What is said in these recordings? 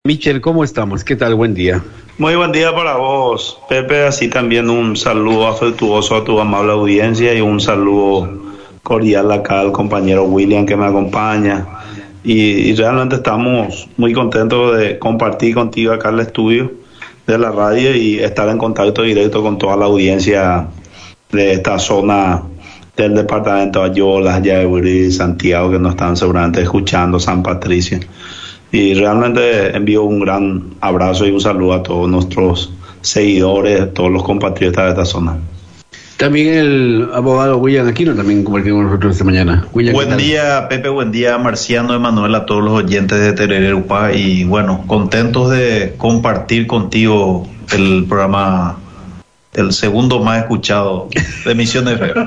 Michel, ¿cómo estamos? ¿Qué tal? Buen día. Muy buen día para vos, Pepe. Así también un saludo afectuoso a tu amable audiencia y un saludo cordial acá al compañero William que me acompaña. Y realmente estamos muy contentos de compartir contigo acá el estudio de la radio y estar en contacto directo con toda la audiencia de esta zona del departamento de Ayolas, Yaguarí, Santiago, que nos están seguramente escuchando, San Patricio. Y realmente envío un gran abrazo y un saludo a todos nuestros seguidores, todos los compatriotas de esta zona. También el abogado William Aquino también compartió con nosotros esta mañana. William, buen día, Pepe, buen día, Marciano, Emanuel, a todos los oyentes de Terereupa. Y bueno, contentos de compartir contigo el programa, el segundo más escuchado de Misiones FM.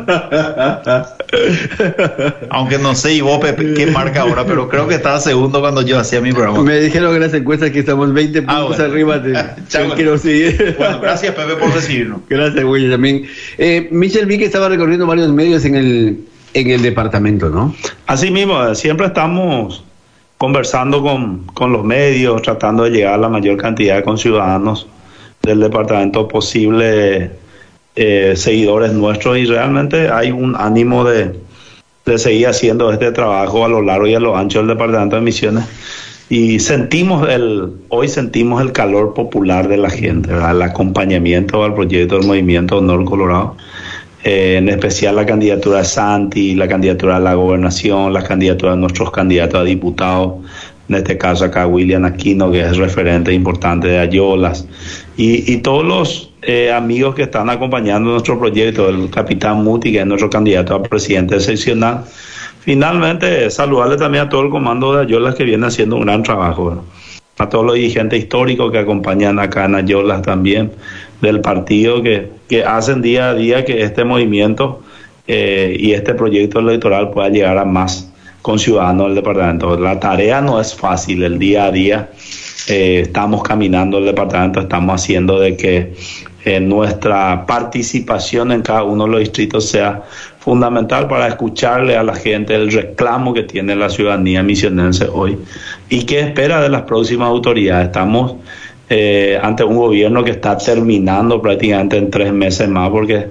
Aunque no sé, y vos, Pepe, qué marca ahora, pero creo que estaba segundo cuando yo hacía mi programa. Me dijeron en las encuestas que estamos 20 puntos arriba de quiero seguir. Bueno, gracias, Pepe, por recibirnos. Gracias, William, también. Michel, vi que estaba recorriendo varios medios en el departamento, ¿no? Así mismo, siempre estamos conversando con los medios, tratando de llegar a la mayor cantidad de conciudadanos del departamento posible, seguidores nuestros, y realmente hay un ánimo de seguir haciendo este trabajo a lo largo y a lo ancho del departamento de Misiones, y hoy sentimos el calor popular de la gente, ¿verdad? El acompañamiento al proyecto del Movimiento Honor Colorado, en especial la candidatura de Santi, la candidatura a la gobernación, la candidatura de nuestros candidatos a diputados, en este caso acá William Aquino, que es referente importante de Ayolas, y todos los amigos que están acompañando nuestro proyecto, el capitán Muti, que es nuestro candidato a presidente seccional. Finalmente, saludarle también a todo el comando de Ayolas, que viene haciendo un gran trabajo, ¿verdad? A todos los dirigentes históricos que acompañan acá en Ayolas también, del partido, que hacen día a día que este movimiento y este proyecto electoral pueda llegar a más conciudadanos del departamento. La tarea no es fácil, el día a día estamos caminando el departamento, estamos haciendo de que nuestra participación en cada uno de los distritos sea fundamental para escucharle a la gente el reclamo que tiene la ciudadanía misionense hoy y qué espera de las próximas autoridades. Estamos ante un gobierno que está terminando prácticamente en 3 meses más, porque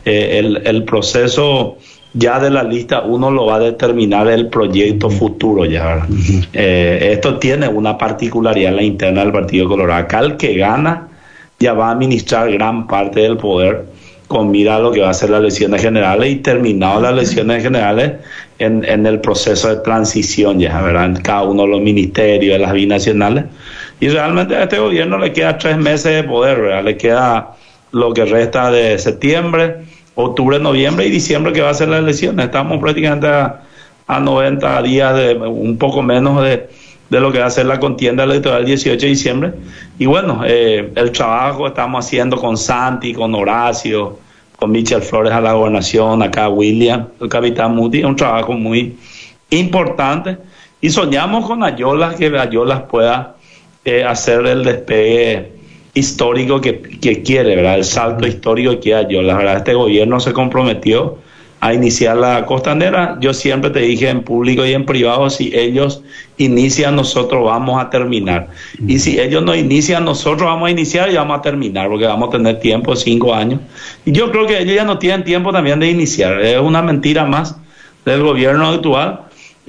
el proceso ya de la lista uno lo va a determinar el proyecto futuro ya, ¿verdad? Esto tiene una particularidad en la interna del Partido Colorado. Acá el que gana ya va a administrar gran parte del poder con mira a lo que va a ser las elecciones generales, y terminado las elecciones generales en el proceso de transición ya, ¿verdad? En cada uno de los ministerios, de las binacionales, y realmente a este gobierno le queda 3 meses de poder, ¿verdad? Le queda lo que resta de septiembre, octubre, noviembre y diciembre, que va a ser las elecciones. Estamos prácticamente a 90 días, de un poco menos de lo que va a ser la contienda electoral el 18 de diciembre. Y bueno, el trabajo estamos haciendo con Santi, con Horacio, con Michel Flores a la gobernación, acá William, el capitán Muti, es un trabajo muy importante, y soñamos con Ayolas, que Ayolas pueda hacer el despegue histórico que quiere, ¿verdad? El salto histórico que quiere Ayolas, ¿verdad? Este gobierno se comprometió a iniciar la costanera. Yo siempre te dije en público y en privado, si ellos inician, nosotros vamos a terminar. Y si ellos no inician, nosotros vamos a iniciar y vamos a terminar, porque vamos a tener tiempo, 5 años. Y yo creo que ellos ya no tienen tiempo también de iniciar. Es una mentira más del gobierno actual.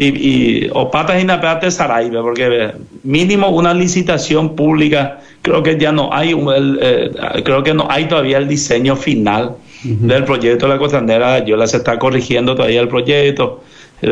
Y o patas y napeate Saraibe, porque mínimo una licitación pública, creo que ya no hay, creo que no hay todavía el diseño final del proyecto de la costanera. Yo se está corrigiendo todavía el proyecto,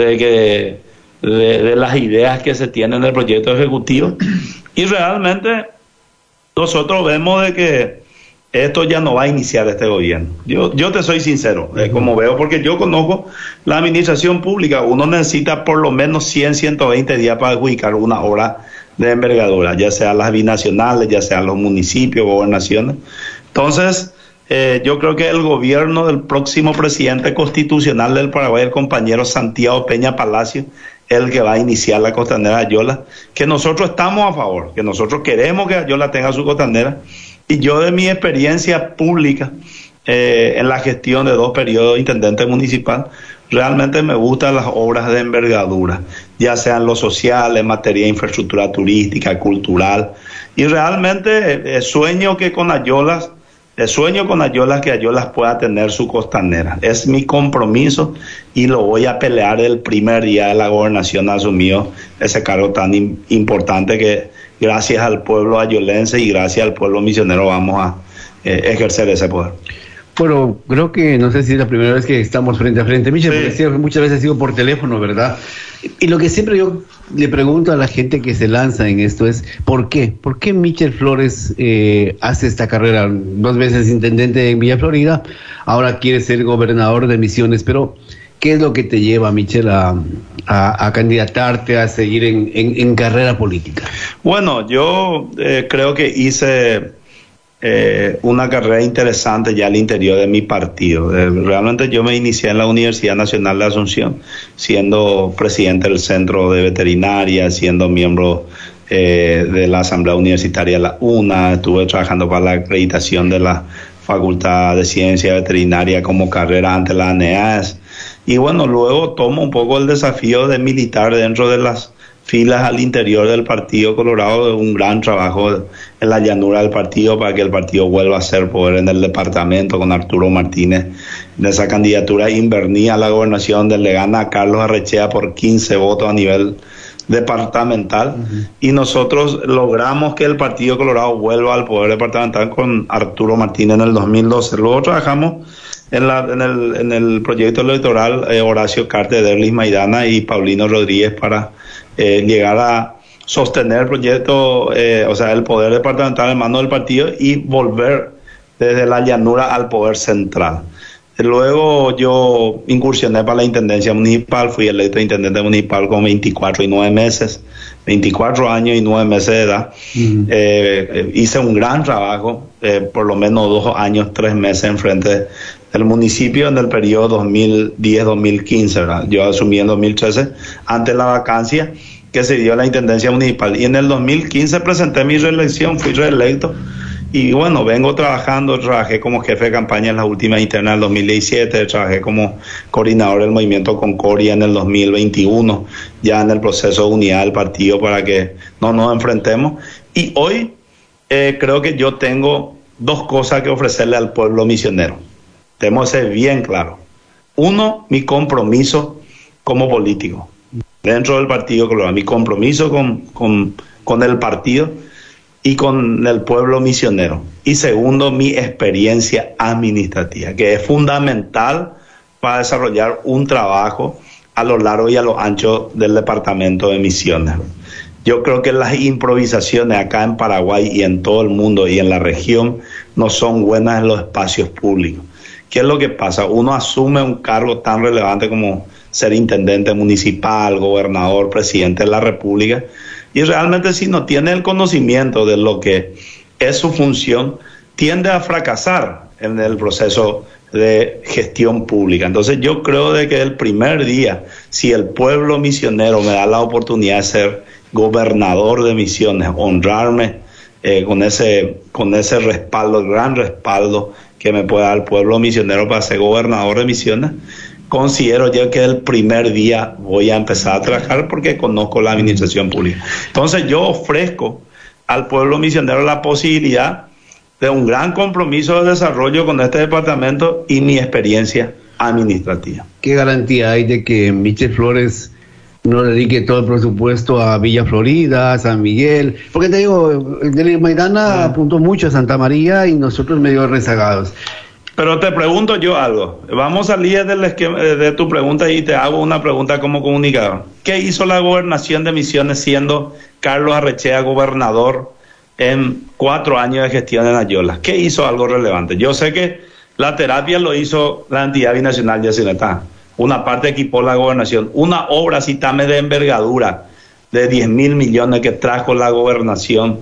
de las ideas que se tienen del proyecto ejecutivo, y realmente nosotros vemos de que esto ya no va a iniciar este gobierno. Yo te soy sincero, como veo, porque yo conozco la administración pública. Uno necesita por lo menos 120 días para adjudicar una obra de envergadura, ya sea las binacionales, ya sea los municipios, gobernaciones. Entonces, yo creo que el gobierno del próximo presidente constitucional del Paraguay, el compañero Santiago Peña Palacio, es el que va a iniciar la costanera de Ayolas, que nosotros estamos a favor, que nosotros queremos que Ayolas tenga su costanera. Y yo, de mi experiencia pública en la gestión de 2 periodos de intendente municipal, realmente me gustan las obras de envergadura. ya sea en lo social, en materia de infraestructura turística, cultural, y realmente sueño con Ayolas que Ayolas pueda tener su costanera. Es mi compromiso y lo voy a pelear el primer día de la gobernación asumido ese cargo tan importante que gracias al pueblo ayolense y gracias al pueblo misionero vamos a ejercer ese poder. Bueno, creo que no sé si es la primera vez que estamos frente a frente, Michel, Sí. porque sí, muchas veces ha sido por teléfono, ¿verdad? Y lo que siempre yo le pregunto a la gente que se lanza en esto es, ¿por qué? ¿Por qué Michel Flores hace esta carrera? 2 veces intendente en Villa Florida, ahora quiere ser gobernador de Misiones, pero ¿qué es lo que te lleva, Michel, a candidatarte, a seguir en carrera política? Bueno, yo creo que hice una carrera interesante ya al interior de mi partido. Realmente yo me inicié en la Universidad Nacional de Asunción, siendo presidente del Centro de Veterinaria, siendo miembro de la Asamblea Universitaria de la UNA, estuve trabajando para la acreditación de la Facultad de Ciencia Veterinaria como carrera ante la ANEAS, y bueno, luego tomo un poco el desafío de militar dentro de las filas al interior del Partido Colorado, un gran trabajo en la llanura del partido para que el partido vuelva a ser poder en el departamento con Arturo Martínez. En esa candidatura inverní a la gobernación donde le gana a Carlos Arrechea por 15 votos a nivel departamental, y nosotros logramos que el Partido Colorado vuelva al poder departamental con Arturo Martínez en el 2012. Luego trabajamos en el proyecto electoral Horacio Carte, Derlis Maidana y Paulino Rodríguez para llegar a sostener el proyecto, o sea, el poder departamental en manos del partido y volver desde la llanura al poder central. Luego yo incursioné para la intendencia municipal, fui electo intendente municipal con 24 años y 9 meses de edad. Hice un gran trabajo, por lo menos 2 años, 3 meses en frente del municipio en el periodo 2010-2015, ¿verdad? Yo asumí en 2013 ante la vacancia que se dio a la intendencia municipal, y en el 2015 presenté mi reelección, fui reelecto. Y bueno, trabajé como jefe de campaña en las últimas internas del 2017, trabajé como coordinador del movimiento Concordia en el 2021, ya en el proceso de unidad del partido para que no nos enfrentemos. Y hoy creo que yo tengo 2 cosas que ofrecerle al pueblo misionero. Tenemos que ser bien claro. 1, mi compromiso como político dentro del Partido Colorado, mi compromiso con el partido y con el pueblo misionero. Y 2, mi experiencia administrativa, que es fundamental para desarrollar un trabajo a lo largo y a lo ancho del departamento de Misiones. Yo creo que las improvisaciones acá en Paraguay y en todo el mundo y en la región no son buenas en los espacios públicos. ¿Qué es lo que pasa? Uno asume un cargo tan relevante como ser intendente municipal, gobernador, presidente de la República, y realmente si no tiene el conocimiento de lo que es su función, tiende a fracasar en el proceso de gestión pública. Entonces yo creo de que el primer día, si el pueblo misionero me da la oportunidad de ser gobernador de Misiones, honrarme con ese respaldo, el gran respaldo que me puede dar el pueblo misionero para ser gobernador de Misiones, considero yo que el primer día voy a empezar a trabajar porque conozco la administración pública. Entonces yo ofrezco al pueblo misionero la posibilidad de un gran compromiso de desarrollo con este departamento y mi experiencia administrativa. ¿Qué garantía hay de que Michel Flores no dedique todo el presupuesto a Villa Florida, a San Miguel? Porque te digo, el Maidana apuntó mucho a Santa María y nosotros medio rezagados. Pero te pregunto yo algo. Vamos a salir del esquema de tu pregunta y te hago una pregunta como comunicador. ¿Qué hizo la gobernación de Misiones siendo Carlos Arrechea gobernador en 4 años de gestión en Ayolas? ¿Qué hizo algo relevante? Yo sé que la terapia lo hizo la entidad binacional de Cinetá. Una parte equipó la gobernación. Una obra, citame, de envergadura de 10.000 millones que trajo la gobernación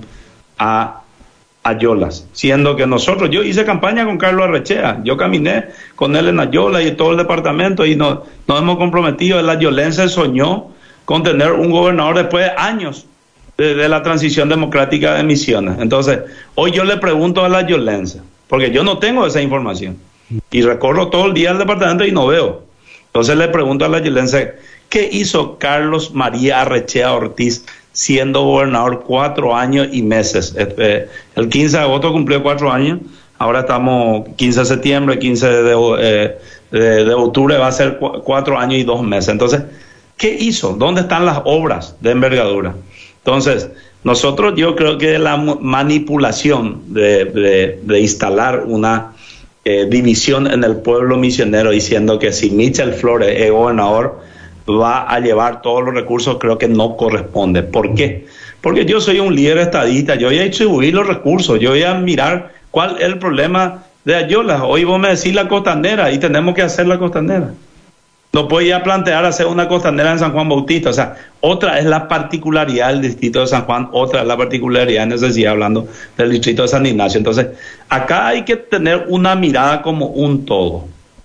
a Ayolas, siendo que yo hice campaña con Carlos Arrechea, yo caminé con él en Ayolas y todo el departamento y nos hemos comprometido. El ayolense soñó con tener un gobernador después de años de la transición democrática de Misiones. Entonces, hoy yo le pregunto al ayolense, porque yo no tengo esa información y recorro todo el día el departamento y no veo. Entonces le pregunto al ayolense, ¿Qué hizo Carlos María Arrechea Ortiz siendo gobernador 4 años y meses? El 15 de agosto cumplió 4 años, ahora estamos 15 de septiembre, 15 de octubre va a ser 4 años y 2 meses. Entonces, ¿qué hizo? ¿Dónde están las obras de envergadura? Entonces, nosotros, yo creo que la manipulación de instalar una división en el pueblo misionero diciendo que si Michel Flores es gobernador va a llevar todos los recursos, creo que no corresponde. ¿Por qué? Porque yo soy un líder estadista, yo voy a distribuir los recursos, yo voy a mirar cuál es el problema de Ayolas. Hoy vos me decís la costanera y tenemos que hacer la costanera. No podía plantear hacer una costanera en San Juan Bautista. O sea, otra es la particularidad del distrito de San Juan, otra es la particularidad de necesidad, hablando del distrito de San Ignacio. Entonces, acá hay que tener una mirada como un todo.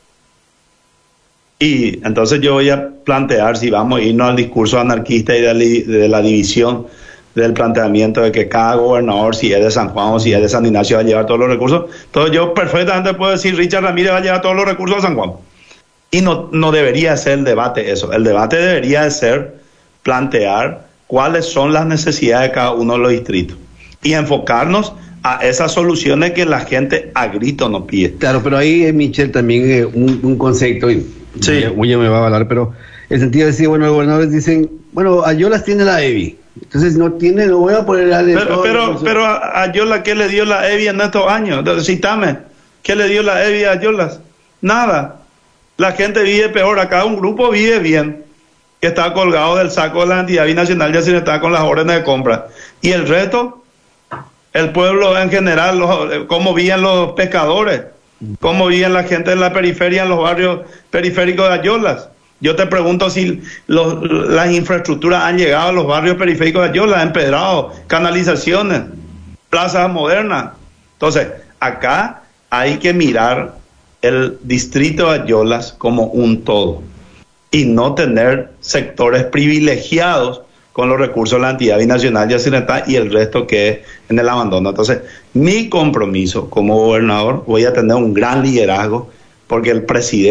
Y entonces yo voy a plantear, si vamos a irnos al discurso anarquista y de la división del planteamiento de que cada gobernador, si es de San Juan o si es de San Ignacio, va a llevar todos los recursos. Entonces yo perfectamente puedo decir, Richard Ramírez va a llevar todos los recursos a San Juan. Y no debería ser el debate eso. El debate debería ser plantear cuáles son las necesidades de cada uno de los distritos y enfocarnos a esas soluciones que la gente a grito nos pide. Claro, pero ahí, Michel, también un concepto, y sí. William me va a hablar, pero el sentido de decir, bueno, los gobernadores dicen, bueno, Ayolas tiene la EBI, entonces no voy a poner a pero a Ayolas, ¿qué le dio la EBI en estos años? Entonces, citame, ¿qué le dio la EBI a Ayolas? Nada. La gente vive peor, acá un grupo vive bien, que está colgado del saco de la entidad binacional, ya se está con las órdenes de compra. Y el resto, el pueblo en general, cómo viven los pescadores, cómo viven la gente en la periferia, en los barrios periféricos de Ayolas. Yo te pregunto si las infraestructuras han llegado a los barrios periféricos de Ayolas, empedrados, canalizaciones, plazas modernas. Entonces, acá hay que mirar el distrito de Ayolas como un todo y no tener sectores privilegiados con los recursos de la entidad binacional Yacyretá y el resto que es en el abandono. Entonces, mi compromiso como gobernador, voy a tener un gran liderazgo, porque el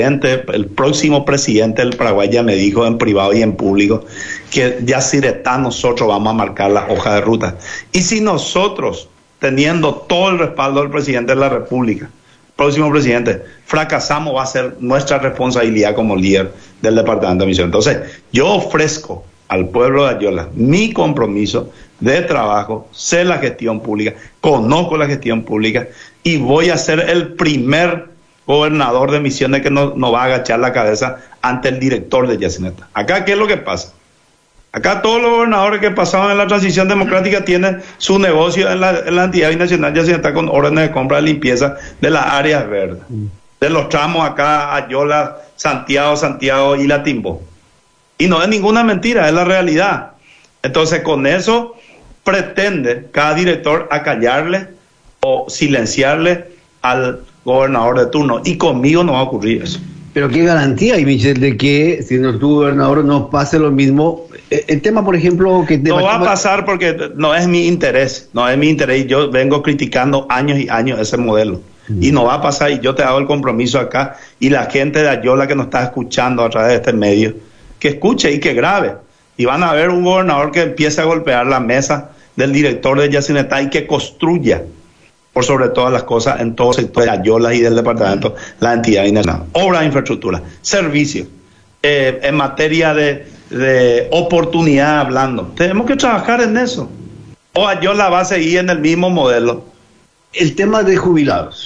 próximo presidente del Paraguay ya me dijo en privado y en público que Yacyretá nosotros vamos a marcar la hoja de ruta. Y si nosotros, teniendo todo el respaldo del presidente de la República, próximo presidente, fracasamos, va a ser nuestra responsabilidad como líder del departamento de misión. Entonces, yo ofrezco al pueblo de Ayolas mi compromiso de trabajo, sé la gestión pública, conozco la gestión pública y voy a ser el primer gobernador de Misiones que no va a agachar la cabeza ante el director de Yacyretá. Acá, ¿qué es lo que pasa? Acá todos los gobernadores que pasaron en la transición democrática tienen su negocio en la entidad binacional Yacyretá con órdenes de compra de limpieza de las áreas verdes. De los tramos acá, Ayolas, Santiago y La Timbó. Y no es ninguna mentira, es la realidad. Entonces, con eso pretende cada director acallarle o silenciarle al gobernador de turno. Y conmigo no va a ocurrir eso. Pero qué garantía hay, Michel, de que siendo tú gobernador no pase lo mismo. El tema, por ejemplo, que no va a pasar porque no es mi interés, yo vengo criticando años y años ese modelo. Y no va a pasar, y yo te hago el compromiso acá, y la gente de Ayolas que nos está escuchando a través de este medio, que escuche y que grabe. Y van a ver un gobernador que empiece a golpear la mesa del director de Yacyretá y que construya, por sobre todas las cosas, en todo el sector de Ayolas y del departamento, la entidad binacional. Obra de infraestructura, servicios, en materia de oportunidad hablando. Tenemos que trabajar en eso. O Ayolas va a seguir en el mismo modelo. El tema de jubilados.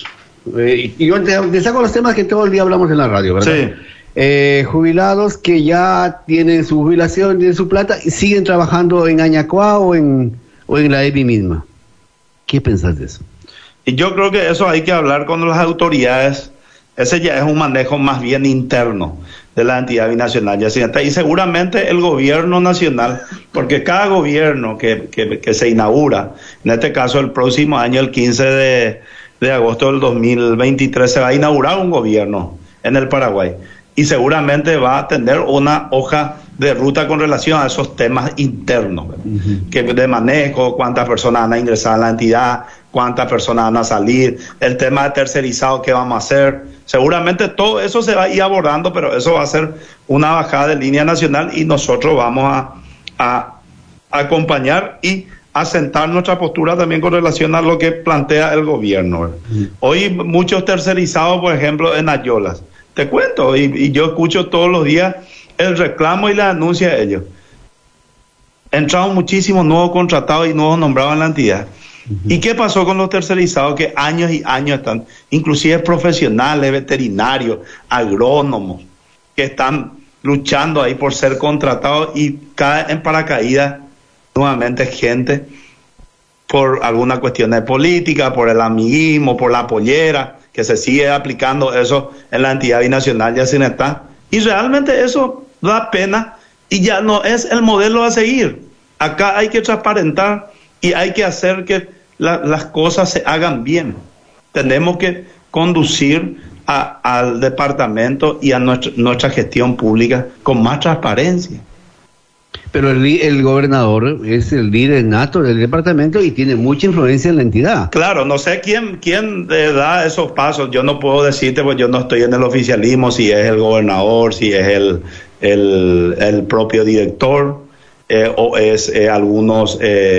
Y yo te saco los temas que todo el día hablamos en la radio, ¿verdad? Sí. Jubilados que ya tienen su jubilación, tienen su plata y siguen trabajando en Añacuá o en la EBI misma. ¿Qué pensás de eso? Y yo creo que eso hay que hablar con las autoridades. Ese ya es un manejo más bien interno de la entidad binacional Yacyretá. Y seguramente el gobierno nacional, porque cada gobierno que se inaugura, en este caso el próximo año, el 15 de agosto del 2023, se va a inaugurar un gobierno en el Paraguay. Y seguramente va a tener una hoja de ruta con relación a esos temas internos, que de manejo, cuántas personas van a ingresar a la entidad, cuántas personas van a salir, el tema de tercerizado, qué vamos a hacer. Seguramente todo eso se va a ir abordando, pero eso va a ser una bajada de línea nacional y nosotros vamos a acompañar y asentar nuestra postura también con relación a lo que plantea el gobierno. Hoy muchos tercerizados, por ejemplo, en Ayolas. Te cuento, y yo escucho todos los días el reclamo y la denuncia de ellos. Entraron muchísimos nuevos contratados y nuevos nombrados en la entidad. ¿Y qué pasó con los tercerizados que años y años están, inclusive profesionales, veterinarios, agrónomos, que están luchando ahí por ser contratados y caen en paracaídas nuevamente gente por alguna cuestión de política, por el amiguismo, por la pollera, que se sigue aplicando eso en la entidad binacional de Yacinetá? Y realmente eso da pena y ya no es el modelo a seguir. Acá hay que transparentar y hay que hacer que las cosas se hagan bien. Tenemos que conducir al departamento y a nuestra gestión pública con más transparencia. Pero el gobernador es el líder nato del departamento y tiene mucha influencia en la entidad. Claro, no sé quién da esos pasos. Yo no puedo decirte, pues yo no estoy en el oficialismo, si es el gobernador, si es el propio director, o es algunos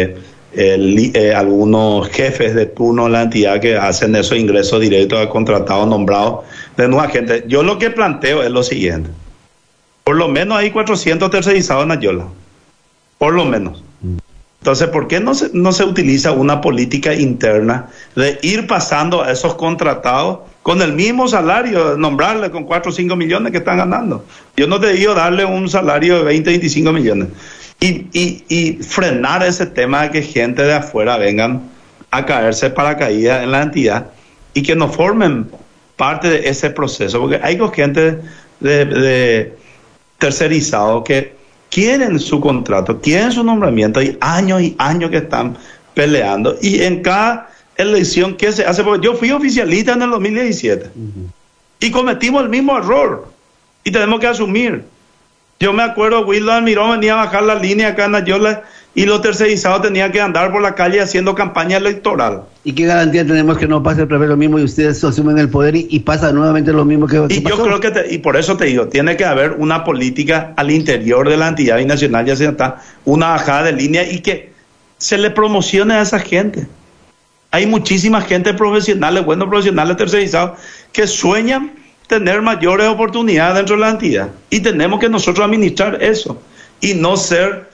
jefes de turno en la entidad que hacen esos ingresos directos a contratados nombrados de nueva gente. Yo lo que planteo es lo siguiente. Por lo menos hay 400 tercerizados en Ayola. Por lo menos. Entonces, ¿por qué no se utiliza una política interna de ir pasando a esos contratados con el mismo salario, nombrarle con 4 o 5 millones que están ganando? Yo no te digo darle un salario de 20, 25 millones. Y frenar ese tema de que gente de afuera vengan a caerse paracaídas en la entidad y que no formen parte de ese proceso. Porque hay gente de tercerizados que quieren su contrato, quieren su nombramiento, y años que están peleando, y en cada elección que se hace, porque yo fui oficialista en el 2017 y cometimos el mismo error y tenemos que asumir. Yo me acuerdo, Wildo Almirón venía a bajar la línea acá en Ayola y los tercerizados tenían que andar por la calle haciendo campaña electoral. ¿Y qué garantía tenemos que no pase otra vez lo mismo y ustedes asumen el poder y pasa nuevamente lo mismo que y pasó? Yo creo que, y por eso te digo, tiene que haber una política al interior de la entidad binacional, ya sea está una bajada de línea y que se le promocione a esa gente. Hay muchísima gente profesionales, buenos profesionales tercerizados, que sueñan tener mayores oportunidades dentro de la entidad. Y tenemos que nosotros administrar eso y no ser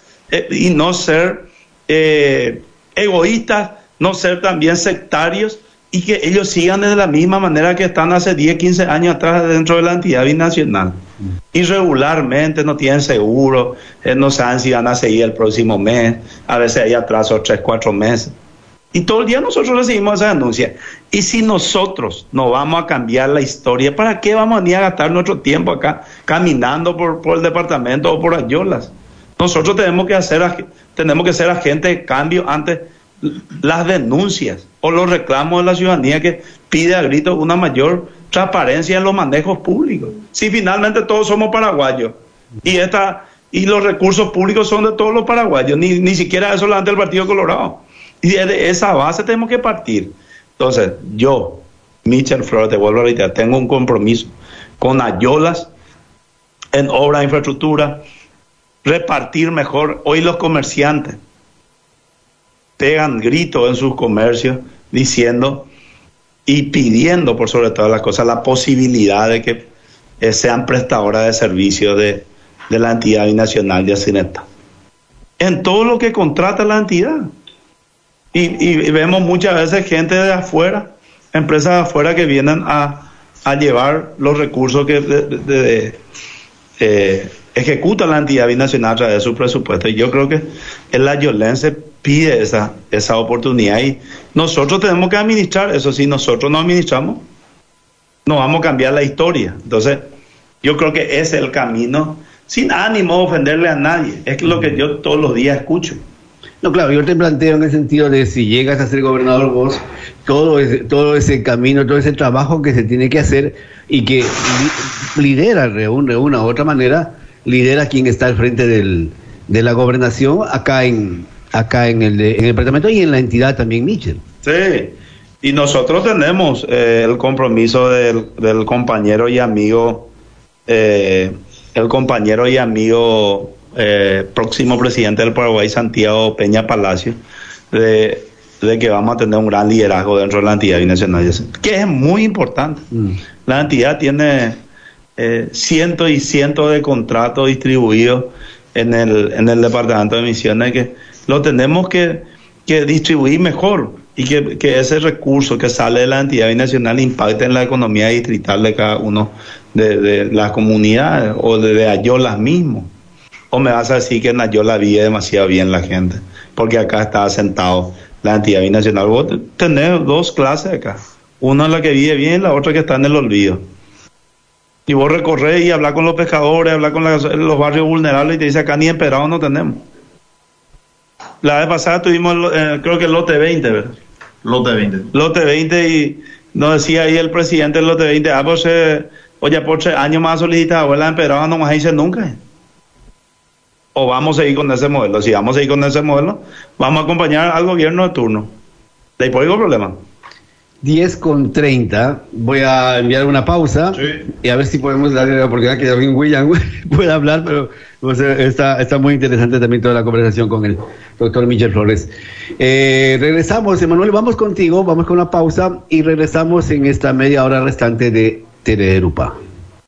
egoístas, no ser también sectarios, y que ellos sigan de la misma manera que están hace 10, 15 años atrás dentro de la entidad binacional. Irregularmente, no tienen seguro, no saben si van a seguir el próximo mes, a veces hay atrasos 3, 4 meses. Y todo el día nosotros recibimos esa denuncia. Y si nosotros no vamos a cambiar la historia, ¿para qué vamos a venir a gastar nuestro tiempo acá caminando por el departamento o por Ayolas? Nosotros tenemos que ser agentes de cambio ante las denuncias o los reclamos de la ciudadanía que pide a gritos una mayor transparencia en los manejos públicos. Si finalmente todos somos paraguayos y los recursos públicos son de todos los paraguayos, ni siquiera es solamente el Partido Colorado. Y de esa base tenemos que partir. Entonces, yo, Michel Flores, te vuelvo a reiterar, tengo un compromiso con Ayolas en obra de infraestructura, repartir mejor. Hoy los comerciantes pegan gritos en sus comercios diciendo y pidiendo, por sobre todas las cosas, la posibilidad de que sean prestadoras de servicios de la entidad binacional de Yacinetá en todo lo que contrata la entidad. Y vemos muchas veces gente de afuera, empresas de afuera que vienen a llevar los recursos que ejecuta la entidad binacional a través de su presupuesto. Y yo creo que el ayolense pide esa oportunidad y nosotros tenemos que administrar eso. Si nosotros no administramos, no vamos a cambiar la historia. Entonces, yo creo que ese es el camino, sin ánimo de ofenderle a nadie. Es lo que yo todos los días escucho. No, claro, yo te planteo en el sentido de si llegas a ser gobernador vos, todo ese camino, todo ese trabajo que se tiene que hacer y que lidera de una u otra manera lidera quien está al frente de la gobernación acá en el departamento y en la entidad también, Michel. Sí, y nosotros tenemos el compromiso del compañero y amigo, próximo presidente del Paraguay, Santiago Peña Palacio, de que vamos a tener un gran liderazgo dentro de la entidad binacional, que es muy importante. La entidad tiene cientos y cientos de contratos distribuidos en el departamento de Misiones, que lo tenemos que distribuir mejor, y que ese recurso que sale de la entidad binacional impacte en la economía distrital de cada uno de las comunidades, o de Ayolas mismo. O me vas a decir que en Ayola vive demasiado bien la gente, porque acá está asentado la entidad binacional. Vos tenés dos clases acá, una es la que vive bien y la otra que está en el olvido. Y vos recorres y hablas con los pescadores, hablas con los barrios vulnerables, y te dice acá ni emperado no tenemos. La vez pasada tuvimos, creo que el lote 20, ¿verdad? Lote 20, y nos decía ahí el presidente del lote 20, pues, oye, por 3 años más solicitada, abuela emperado no más dice nunca. O vamos a seguir con ese modelo. Si vamos a seguir con ese modelo, vamos a acompañar al gobierno de turno. ¿De ahí por qué problema? 10:30, voy a enviar una pausa, sí, y a ver si podemos darle la oportunidad que alguien William pueda hablar, pero o sea, está muy interesante también toda la conversación con el doctor Michel Flores. Regresamos, Emanuel, vamos contigo, vamos con una pausa y regresamos en esta media hora restante de Telerupá.